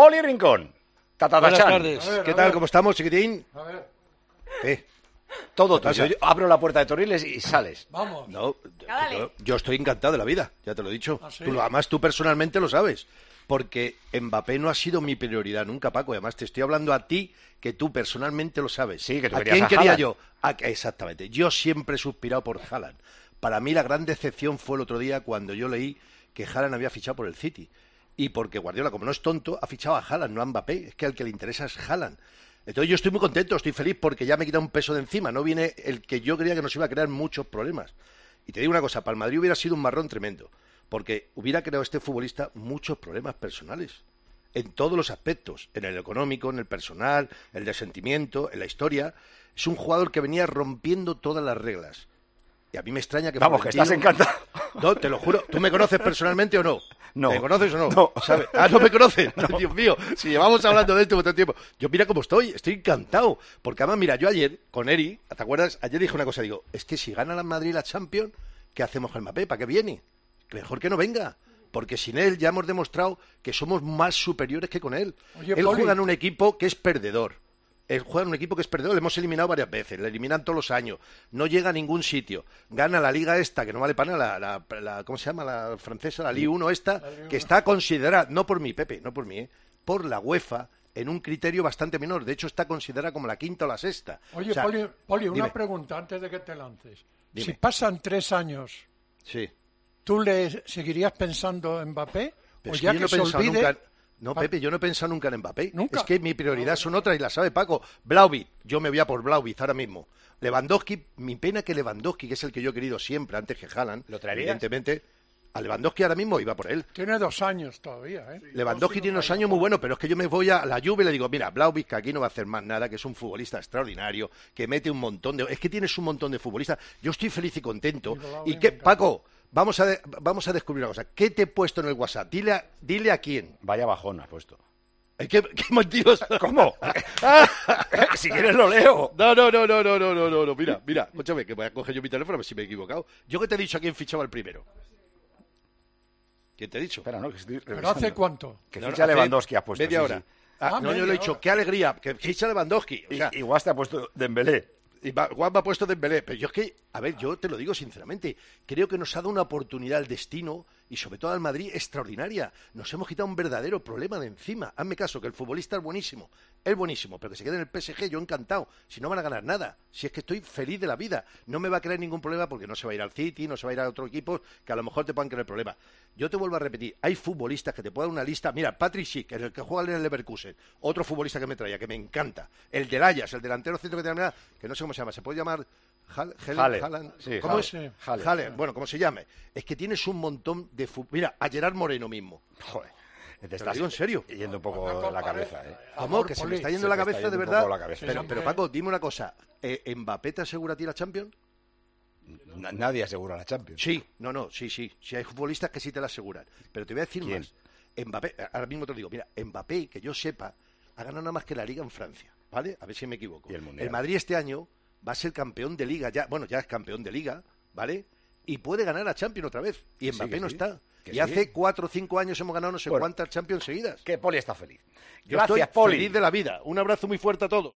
Poli Rincón. Buenas tardes. A ver, ¿Qué a tal? ver. ¿Cómo estamos, chiquitín? A ver, Todo ¿Qué pasa? tuyo. Yo abro la puerta de Torriles y sales. vamos. No, Dale. yo estoy encantado de la vida, ya te lo he dicho. ¿Ah, sí? Además, tú personalmente lo sabes. Porque Mbappé no ha sido mi prioridad nunca, Paco. Además, te estoy hablando a ti, que tú personalmente lo sabes. Sí, que tú ¿A querías quién a quería Haaland. yo? Exactamente. Yo siempre he suspirado por Haaland. Para mí la gran decepción fue el otro día cuando yo leí que Haaland había fichado por el City. Y porque Guardiola, como no es tonto, ha fichado a Haaland, no a Mbappé. Es que al que le interesa es Haaland. Entonces yo estoy muy contento, estoy feliz porque ya me he quitado un peso de encima. No viene el que yo creía que nos iba a crear muchos problemas. Y te digo una cosa, para el Madrid hubiera sido un marrón tremendo. Porque hubiera creado este futbolista muchos problemas personales. En todos los aspectos, en el económico, en el personal, en el de sentimiento, en la historia. Es un jugador que venía rompiendo todas las reglas. Y a mí me extraña que... Vamos, que Florentino- estás encantado. No, te lo juro. ¿Tú me conoces personalmente o no? No. ¿Me conoces o no? No. ¿Sabes? Ah, ¿no me conoces? Dios mío, si llevamos hablando de esto mucho tiempo. Yo mira cómo estoy encantado. Porque además, mira, yo ayer, con Eri, ¿te acuerdas? Ayer dije una cosa, digo, es que si gana la Madrid la Champions, ¿qué hacemos con Mbappé? ¿Para qué viene? Que mejor que no venga. Porque sin él ya hemos demostrado que somos más superiores que con él. Oye, Él Poli. juega en un equipo que es perdedor. Él juega en un equipo que es perdedor, le hemos eliminado varias veces, le eliminan todos los años, no llega a ningún sitio, gana la liga esta, que no vale para nada, ¿cómo se llama? La francesa, la Ligue 1 esta, que está considerada, no por mí, Pepe, no por mí, por la UEFA, en un criterio bastante menor, de hecho está considerada como la quinta o la sexta. Oye, O sea, Poli, una dime. pregunta antes de que te lances. Dime. Si pasan 3 años, Sí. ¿tú le seguirías pensando en Mbappé? Pero ¿O es ya yo que no he se pensado olvide? nunca... No, Pepe, yo no he pensado nunca en Mbappé. ¿Nunca? Es que mi prioridad son otras y la sabe Paco. Vlahovic, yo me voy a por Vlahovic ahora mismo. Lewandowski, mi pena que Lewandowski, que es el que yo he querido siempre, antes que Haaland, ¿Lo traerías? evidentemente, a Lewandowski ahora mismo iba por él. Tiene 2 años todavía, ¿eh? Lewandowski tiene unos años muy buenos, pero es que yo me voy a la Juve y le digo, mira, Vlahovic, que aquí no va a hacer más nada, que es un futbolista extraordinario, que mete un montón de... Es que tienes un montón de futbolistas. Yo estoy feliz y contento. Y Vlahovic ¿Y me qué, encanta. Paco? Vamos a descubrir una cosa. ¿Qué te he puesto en el WhatsApp? Dile a quién. Vaya bajón has puesto. ¿Qué mentiroso? ¿Cómo? Si quieres lo leo. No. Mira, escúchame, que voy a coger yo mi teléfono a ver si me he equivocado. Yo que te he dicho a quién fichaba el primero. ¿Quién te he dicho? Espera, no, que estoy ¿Pero revisando. hace cuánto? Que No, ficha hace Lewandowski has puesto. media sí, hora. sí. No, yo media le he dicho, hora. qué alegría, que ficha Lewandowski. O sea, Igual te ha puesto Dembélé. y Juan me ha puesto Dembélé, pero yo es que, a ver, yo te lo digo sinceramente, creo que nos ha dado una oportunidad al destino y sobre todo al Madrid extraordinaria. Nos hemos quitado un verdadero problema de encima. Hazme caso, que el futbolista es buenísimo, pero que se quede en el PSG, yo encantado. Si no van a ganar nada, si es que estoy feliz de la vida, no me va a crear ningún problema porque no se va a ir al City, no se va a ir a otro equipo que a lo mejor te puedan crear problemas. Yo te vuelvo a repetir, hay futbolistas que te puedo dar una lista. Mira, Patrick Schick, el que juega en el Leverkusen, otro futbolista que me traía, que me encanta. El del Ajax, el delantero centro que tiene, que no sé cómo se llama, se puede llamar Haller. Haaland. Sí, ¿Cómo es? Haller. Haller. Bueno, como se llame. Es que tienes un montón de... Mira, a Gerard Moreno mismo. Joder. Te lo estás digo en serio. yendo un poco la cabeza, ¿eh? ¿Cómo? Que se me Poli. está yendo Se la te está cabeza, de yendo un verdad. poco la cabeza. Pero, Sí, pero hombre. Paco, dime una cosa. ¿Mbappé te asegura a ti la Champions? Nadie asegura la Champions. Sí, sí. Sí, hay futbolistas que sí te la aseguran. Pero te voy a decir ¿Quién? más. Mbappé, ahora mismo te lo digo, mira, Mbappé, que yo sepa, ha ganado nada más que la Liga en Francia, ¿vale? A ver si me equivoco. Y el Mundial. Madrid este año va a ser campeón de Liga, ya es campeón de Liga, ¿vale? Y puede ganar la Champions otra vez. Y Que sí, Mbappé que no sí. está. Que Y sí. hace 4 o 5 años hemos ganado no sé Bueno. cuántas Champions seguidas. Que Poli está feliz. Yo Gracias, estoy Poli. feliz de la vida. Un abrazo muy fuerte a todos.